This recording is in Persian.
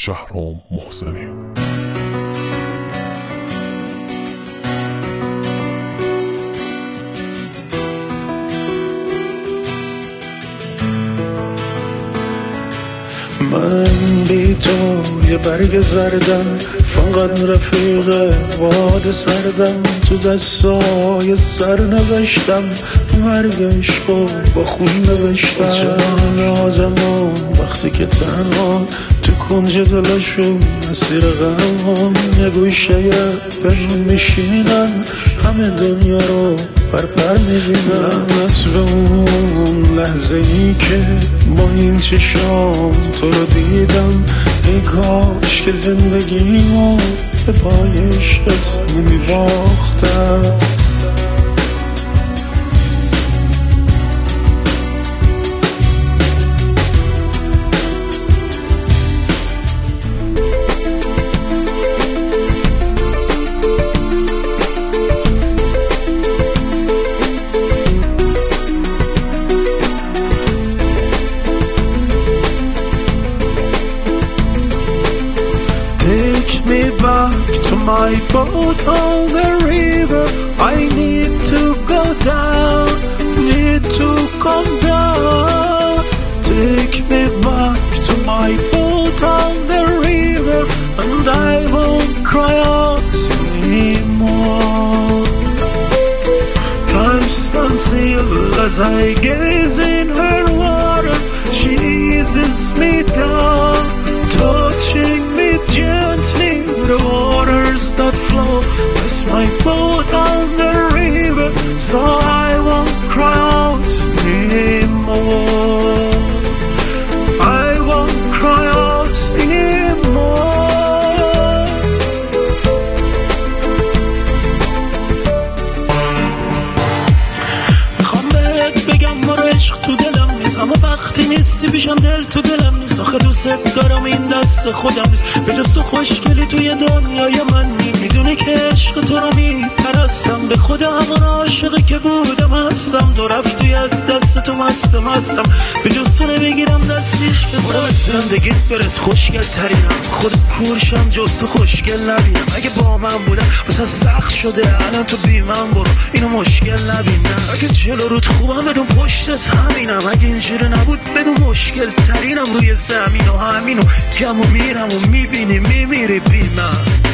شهرام محسنی. من بی تو یه برگ زردم، فقط رفیق باد سردم، تو دستای سر نوشتم، مرگ عشقو با خون نوشتم. جان آدمان وقتی که تنها تو کنج دلشون مسیر غمان، یه گوشه برون میشینن، همه دنیا رو پرپر میبینن. مثل اون لحظه ای که با این چشام تو رو دیدم، ای کاش که زندگیمو به پای عشقت نمیباختم. Take me back to my boat on the river. I need to go down, need to come down. Take me back to my boat on the river, and I won't cry out anymore. Time stands still as I gaze in her water. She eases me down, touching me gently, the waters that flow past my boat on the river, so I won't cry out anymore. I won't cry out anymore. میخوام بهت بگم ما عشق تو دلم نیست، اما وقتی نیستی بیشم دل تو دلم نیست. آخه دوست دارم این دست خودم نیست، به جز تو خوشگلی توی دنیای من میدونی که عشق تو رو میپرستم. به خودم همون عاشقی که بودم هستم، تو رفتی از دست تو مستم، به جز تو نمیگیرم دستیش بزن. زندگیت برس خوشگل ترینم، خود کورشم جز تو خوشگل نبینم. اگه با من بودم مثلا سخت شده الان تو بی من برو، اینو مشکل نبینم. اگه جلو روت خوبم بدون پشتت همینم، اگه اینجوری نبود بدون مشکل ترینم روی زمین و همینو گم و میرم و میبینی میمیری بی من.